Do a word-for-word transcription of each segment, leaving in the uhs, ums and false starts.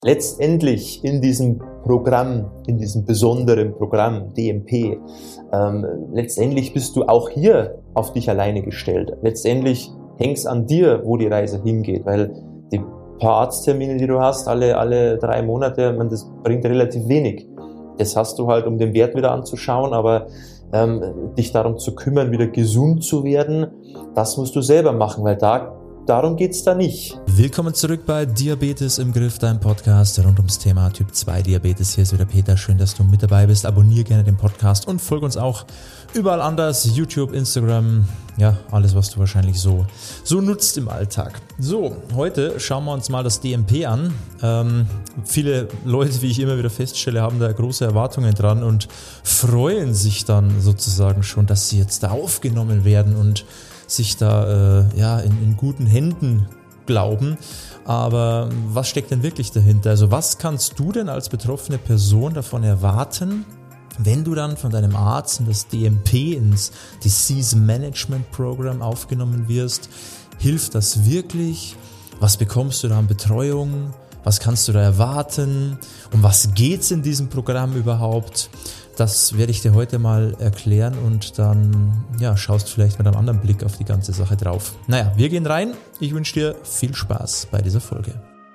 Letztendlich in diesem Programm, in diesem besonderen Programm D M P, ähm, letztendlich bist du auch hier auf dich alleine gestellt. Letztendlich hängt es an dir, wo die Reise hingeht, weil die paar Arzttermine, die du hast, alle, alle drei Monate, man, das bringt relativ wenig. Das hast du halt, um den Wert wieder anzuschauen, aber ähm, dich darum zu kümmern, wieder gesund zu werden, das musst du selber machen, weil da darum geht's da nicht. Willkommen zurück bei Diabetes im Griff, dein Podcast rund ums Thema Typ zwei Diabetes. Hier ist wieder Peter, schön, dass du mit dabei bist. Abonniere gerne den Podcast und folge uns auch überall anders, YouTube, Instagram, ja, alles, was du wahrscheinlich so, so nutzt im Alltag. So, heute schauen wir uns mal das D M P an. Ähm, viele Leute, wie ich immer wieder feststelle, haben da große Erwartungen dran und freuen sich dann sozusagen schon, dass sie jetzt da aufgenommen werden und sich da äh, ja in, in guten Händen glauben. Aber was steckt denn wirklich dahinter? Also was kannst du denn als betroffene Person davon erwarten, wenn du dann von deinem Arzt in das D M P, ins Disease Management Program aufgenommen wirst? Hilft das wirklich? Was bekommst du da an Betreuung? Was kannst du da erwarten? Um was geht's in diesem Programm überhaupt? Das werde ich dir heute mal erklären und dann ja, schaust vielleicht mit einem anderen Blick auf die ganze Sache drauf. Naja, wir gehen rein. Ich wünsche dir viel Spaß bei dieser Folge.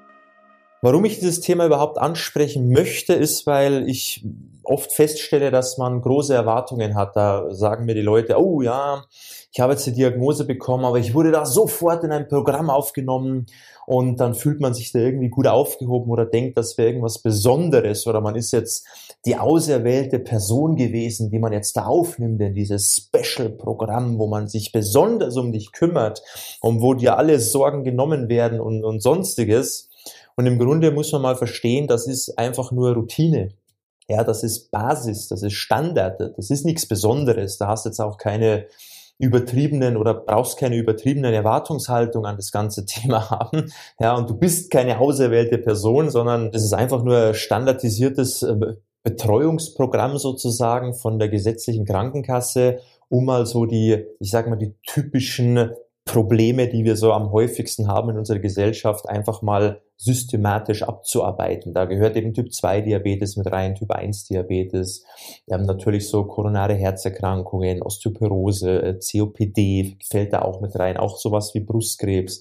Warum ich dieses Thema überhaupt ansprechen möchte, ist, weil ich oft feststelle, dass man große Erwartungen hat. Da sagen mir die Leute, oh ja, ich habe jetzt die Diagnose bekommen, aber ich wurde da sofort in ein Programm aufgenommen und dann fühlt man sich da irgendwie gut aufgehoben oder denkt, das wäre irgendwas Besonderes oder man ist jetzt die auserwählte Person gewesen, die man jetzt da aufnimmt in dieses Special-Programm, wo man sich besonders um dich kümmert und wo dir alle Sorgen genommen werden und, und sonstiges. Und im Grunde muss man mal verstehen, das ist einfach nur Routine. Ja, das ist Basis, das ist Standard, das ist nichts Besonderes. Da hast du jetzt auch keine übertriebenen oder brauchst keine übertriebenen Erwartungshaltung an das ganze Thema haben. Ja, und du bist keine auserwählte Person, sondern das ist einfach nur ein standardisiertes Betreuungsprogramm sozusagen von der gesetzlichen Krankenkasse, um mal so die, ich sag mal, die typischen Probleme, die wir so am häufigsten haben in unserer Gesellschaft, einfach mal systematisch abzuarbeiten. Da gehört eben Typ zwei Diabetes mit rein, Typ eins Diabetes, wir haben natürlich so koronare Herzerkrankungen, Osteoporose, C O P D fällt da auch mit rein, auch sowas wie Brustkrebs.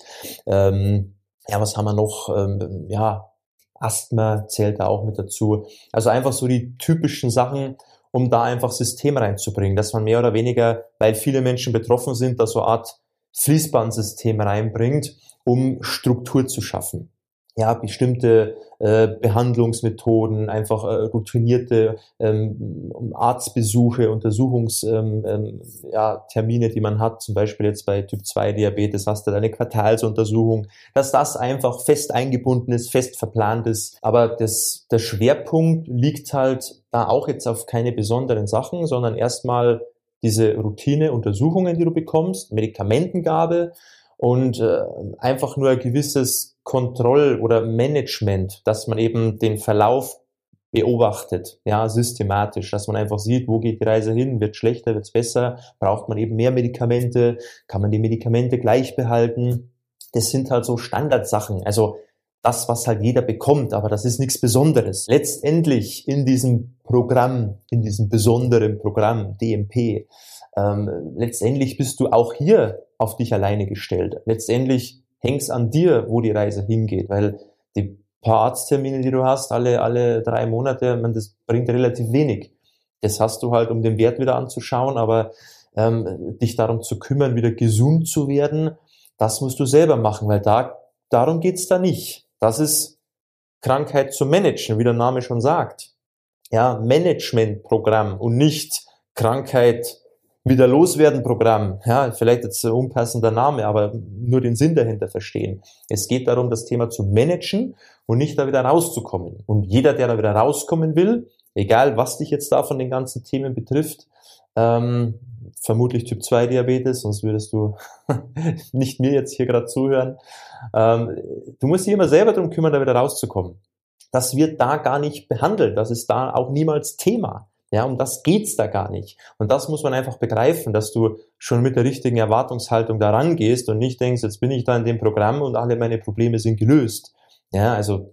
Ähm, ja, was haben wir noch? Ähm, ja, Asthma zählt da auch mit dazu. Also einfach so die typischen Sachen, um da einfach System reinzubringen, dass man mehr oder weniger, weil viele Menschen betroffen sind, da so eine Art Fließbandsystem reinbringt, um Struktur zu schaffen. Ja, bestimmte äh, Behandlungsmethoden, einfach äh, routinierte ähm, Arztbesuche, Untersuchungstermine, ähm, ähm, ja, Termine, die man hat, zum Beispiel jetzt bei Typ zwei Diabetes hast du eine Quartalsuntersuchung, dass das einfach fest eingebunden ist, fest verplant ist. Aber das, der Schwerpunkt liegt halt da auch jetzt auf keine besonderen Sachen, sondern erstmal diese Routine-Untersuchungen, die du bekommst, Medikamentengabe und äh, einfach nur ein gewisses Kontroll- oder Management, dass man eben den Verlauf beobachtet, ja, systematisch, dass man einfach sieht, wo geht die Reise hin, wird schlechter, wird es besser, braucht man eben mehr Medikamente, kann man die Medikamente gleich behalten. Das sind halt so Standardsachen, also das, was halt jeder bekommt, aber das ist nichts Besonderes. Letztendlich in diesem Programm, in diesem besonderen Programm D M P, ähm, letztendlich bist du auch hier auf dich alleine gestellt. Letztendlich hängt es an dir, wo die Reise hingeht, weil die paar Arzttermine, die du hast, alle, alle drei Monate, man, das bringt relativ wenig. Das hast du halt, um den Wert wieder anzuschauen, aber ähm, dich darum zu kümmern, wieder gesund zu werden, das musst du selber machen, weil da darum geht's da nicht. Das ist Krankheit zu managen, wie der Name schon sagt. Ja, Managementprogramm und nicht Krankheit wieder loswerden Programm. Ja, vielleicht jetzt ein unpassender Name, aber nur den Sinn dahinter verstehen. Es geht darum, das Thema zu managen und nicht da wieder rauszukommen. Und jeder, der da wieder rauskommen will, egal was dich jetzt da von den ganzen Themen betrifft, ähm, vermutlich Typ zwei Diabetes, sonst würdest du nicht mir jetzt hier gerade zuhören. Ähm, du musst dich immer selber darum kümmern, da wieder rauszukommen. Das wird da gar nicht behandelt, das ist da auch niemals Thema. Ja, um das geht's da gar nicht. Und das muss man einfach begreifen, dass du schon mit der richtigen Erwartungshaltung da rangehst und nicht denkst, jetzt bin ich da in dem Programm und alle meine Probleme sind gelöst. Ja, also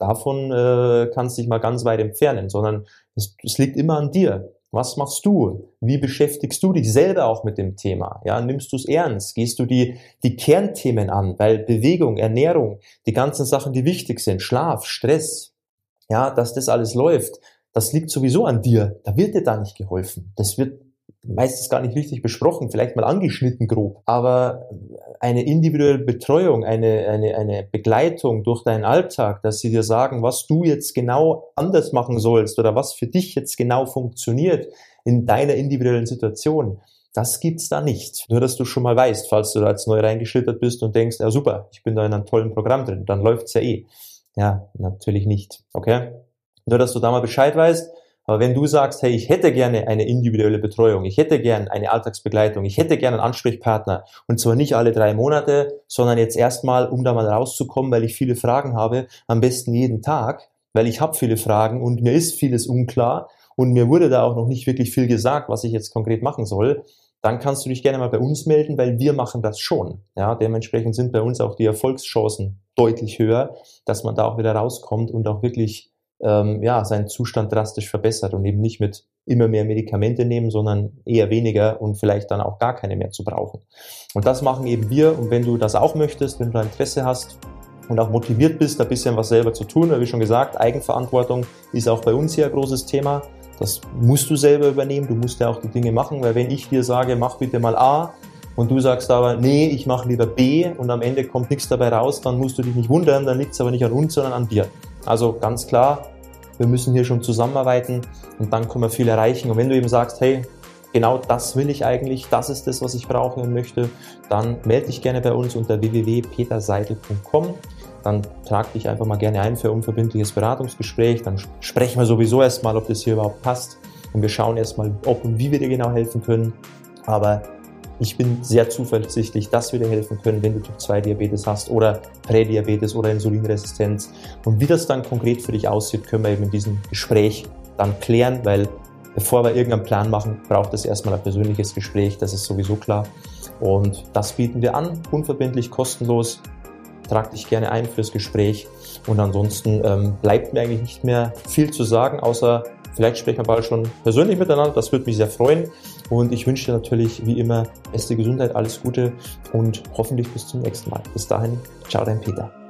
davon äh, kannst du dich mal ganz weit entfernen, sondern es, es liegt immer an dir. Was machst du? Wie beschäftigst du dich selber auch mit dem Thema? Ja, nimmst du es ernst? Gehst du die, die Kernthemen an? Weil Bewegung, Ernährung, die ganzen Sachen, die wichtig sind, Schlaf, Stress, ja, dass das alles läuft, das liegt sowieso an dir. Da wird dir da nicht geholfen. Das wird meistens gar nicht richtig besprochen, vielleicht mal angeschnitten grob. Aber eine individuelle Betreuung, eine, eine, eine Begleitung durch deinen Alltag, dass sie dir sagen, was du jetzt genau anders machen sollst oder was für dich jetzt genau funktioniert in deiner individuellen Situation, das gibt's da nicht. Nur, dass du schon mal weißt, falls du da jetzt neu reingeschlittert bist und denkst, ja super, ich bin da in einem tollen Programm drin, dann läuft's ja eh. Ja, natürlich nicht, okay? Nur, dass du da mal Bescheid weißt. Aber wenn du sagst, hey, ich hätte gerne eine individuelle Betreuung, ich hätte gerne eine Alltagsbegleitung, ich hätte gerne einen Ansprechpartner und zwar nicht alle drei Monate, sondern jetzt erstmal, um da mal rauszukommen, weil ich viele Fragen habe, am besten jeden Tag, weil ich habe viele Fragen und mir ist vieles unklar und mir wurde da auch noch nicht wirklich viel gesagt, was ich jetzt konkret machen soll, dann kannst du dich gerne mal bei uns melden, weil wir machen das schon. Ja, dementsprechend sind bei uns auch die Erfolgschancen deutlich höher, dass man da auch wieder rauskommt und auch wirklich ähm, ja, seinen Zustand drastisch verbessert und eben nicht mit immer mehr Medikamente nehmen, sondern eher weniger und vielleicht dann auch gar keine mehr zu brauchen. Und das machen eben wir. Und wenn du das auch möchtest, wenn du da Interesse hast und auch motiviert bist, da ein bisschen was selber zu tun, wie schon gesagt, Eigenverantwortung ist auch bei uns hier ein großes Thema. Das musst du selber übernehmen, du musst ja auch die Dinge machen, weil wenn ich dir sage, mach bitte mal A und du sagst aber, nee, ich mache lieber B und am Ende kommt nichts dabei raus, dann musst du dich nicht wundern, dann liegt es aber nicht an uns, sondern an dir. Also ganz klar, wir müssen hier schon zusammenarbeiten und dann können wir viel erreichen. Und wenn du eben sagst, hey, genau das will ich eigentlich, das ist das, was ich brauche und möchte, dann melde dich gerne bei uns unter w w w punkt peter seidel punkt com. Dann trag dich einfach mal gerne ein für ein unverbindliches Beratungsgespräch. Dann sprechen wir sowieso erstmal, ob das hier überhaupt passt. Und wir schauen erstmal, ob und wie wir dir genau helfen können. Aber ich bin sehr zuversichtlich, dass wir dir helfen können, wenn du Typ zwei Diabetes hast oder Prädiabetes oder Insulinresistenz. Und wie das dann konkret für dich aussieht, können wir eben in diesem Gespräch dann klären, weil bevor wir irgendeinen Plan machen, braucht es erstmal ein persönliches Gespräch, das ist sowieso klar. Und das bieten wir an, unverbindlich, kostenlos. Trag dich gerne ein fürs Gespräch und ansonsten ähm, bleibt mir eigentlich nicht mehr viel zu sagen, außer vielleicht sprechen wir bald schon persönlich miteinander, das würde mich sehr freuen und ich wünsche dir natürlich wie immer beste Gesundheit, alles Gute und hoffentlich bis zum nächsten Mal. Bis dahin, ciao, dein Peter.